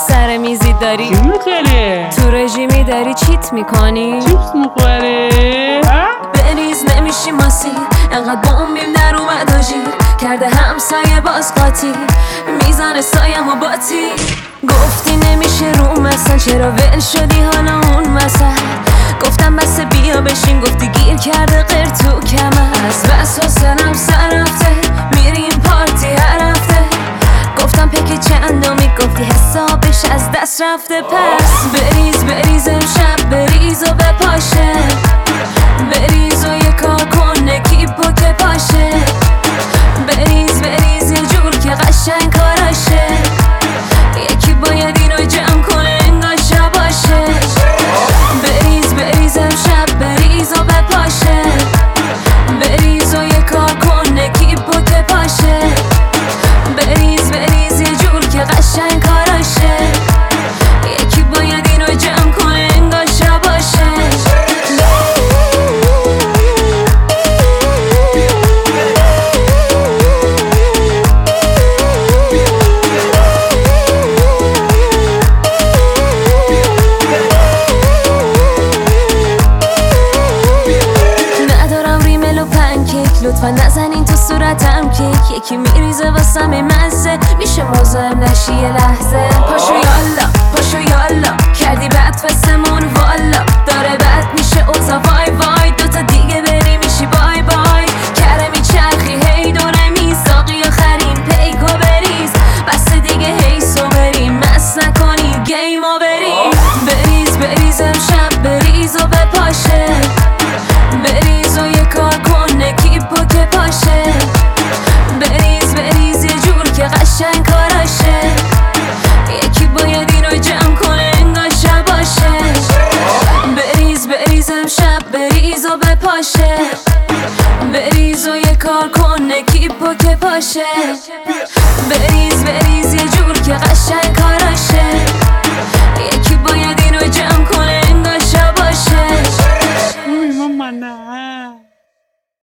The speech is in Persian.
سر میزی داری چی میخوری؟ تو رژیمی داری چیت میکنی چیپس میخوری؟ بریز نمیشی ماسی انقدر بومبیم در اومد آجیر کرده همسایه باز قاطی میزنه سایم و باتی گفتی نمیشه رو مثلا چرا ول شدی حالا اون مثلا گفتم بس بیا بشین گفتی گیر کرده غیر تو کمر از بس حسنم سر رفته میریم پارتی هر هفته گفتم پکی چندمی گفتی حسابش از دست رفته پس بریز امشب بریز و بپاشه بریز و یه کار کن کیپو که پاشه بریز یه جور که قشنگ کاراشه یکی باید اینو جمع کنه انگار شباشه بریز امشب بریز و بپاشه بریز و یه کار کن کیپو که پاشه بریز یه جور که قشنگ کاراشه یکی باید اینو جمع کنه انگار شباشه لطفا نزنین تو صورتم کیک یکی میریزه واسم مزه میشه مزاحم نشی یه لحظه پاشو یالا کردی بد فستمون والا داره بد میشه اوزا وای دوتا دیگه بری میشی بای کره میچرخی هی دونه میساقی آخرین پیکو بریز بس دیگه هیسو بریم مس نکنی گیمو بریم بریز امشب بریز و بپاشه بریز و یه کار کن کیپو که پاشه بریز یه جور که قشنگ کاراشه یکی باید اینو جمع کنه انگار شباشه بریز امشب بریز و بپاشه بریز و یه کار کن کیپو که پاشه بریز یه جور که قشنگ کاراشه